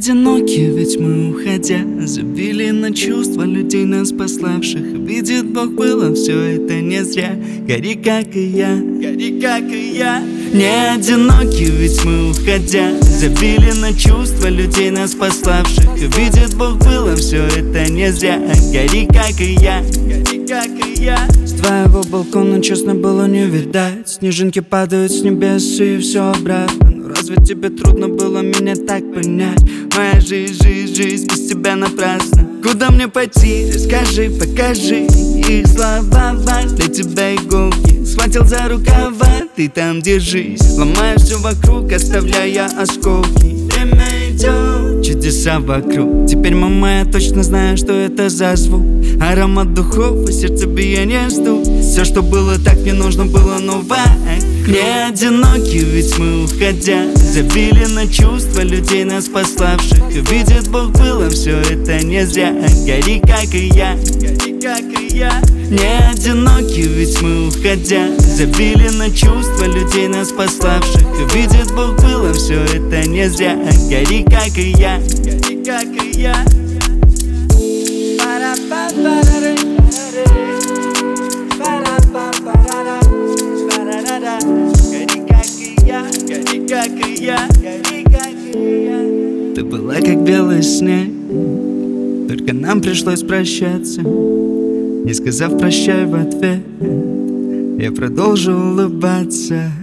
одиноки, ведь мы, уходя, забили на чувства людей, нас пославших. Видит Бог, было все это не зря. Гори, как и я, гори, как и я. Не одиноки, ведь мы, уходя, забили на чувства людей, нас пославших. Видит Бог, было все это не зря. Гори, как и я, гори, как и я. С твоего балкона, честно, было не видать. Снежинки падают с небес и все обратно. Но разве тебе трудно было меня так понять? Моя жизнь, жизнь без тебя напрасно. Куда мне пойти? Расскажи, покажи. Их слова для тебя иголки. Схватил за рукава, ты там держись. Ломаю все вокруг, оставляя осколки. Время идет, чудеса вокруг. Теперь, мама, я точно знаю, что это за звук. Аромат духов и сердцебиение стук. Все, что было, так не нужно было новое. Не одиноки, ведь мы, уходя, забили на чувства людей, нас пославших. Видит Бог, было все это не зря. Гори, как и я, гори, как и я. Не одиноки, ведь мы, уходя, забили на чувства людей, нас пославших. Видит Бог, было все это не зря. Гори, как и я, гори, как и я. Гори, как и я, гори, как и я, гори, как и я. Ты была как белый снег, только нам пришлось прощаться. Не сказав прощай в ответ, я продолжу улыбаться.